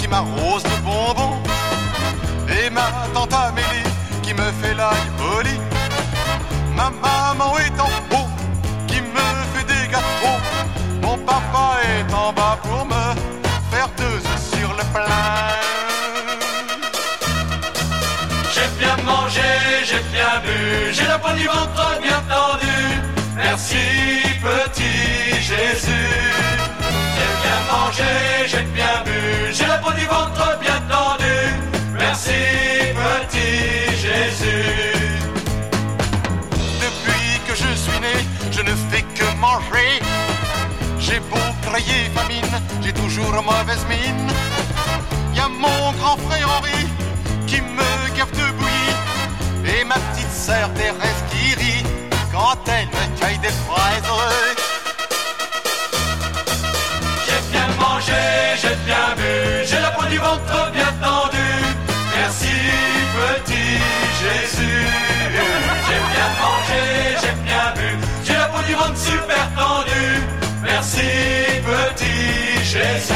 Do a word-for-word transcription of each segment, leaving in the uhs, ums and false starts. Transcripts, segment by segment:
qui m'arrose de bonbons, et ma tante Amélie qui me fait l'ail au lit. Ma maman est en haut qui me fait des gâteaux. Mon papa est en bas pour me faire deux œufs sur le plein. J'ai bien mangé, j'ai bien bu, j'ai la peau du ventre bien tendue. Merci petit Jésus. J'ai bien mangé, j'ai bien bu, j'ai la peau du ventre bien tendue. Merci petit Jésus. Depuis que je suis né, je ne fais que manger. J'ai beau crier famine, j'ai toujours mauvaise mine. Y a mon grand frère Henri qui me gaffe de bouillie, et ma petite sœur Thérèse qui rit quand elle me cueille des fraises. J'ai bien mangé, j'ai bien bu, j'ai la peau du ventre bien tendue. Merci petit Jésus. J'ai bien mangé, j'ai bien bu, j'ai la peau du ventre super tendue. Merci petit Jésus.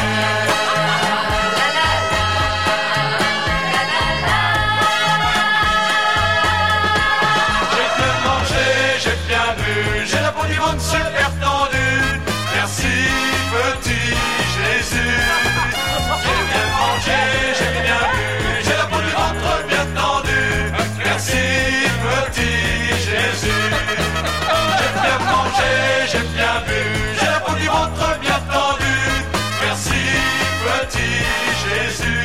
Super tendu, merci petit Jésus. J'ai bien mangé, j'ai bien bu, j'ai la peau du ventre bien tendue. Merci petit Jésus. J'ai bien mangé, j'ai bien bu, j'ai la peau du ventre bien tendue. Merci petit Jésus.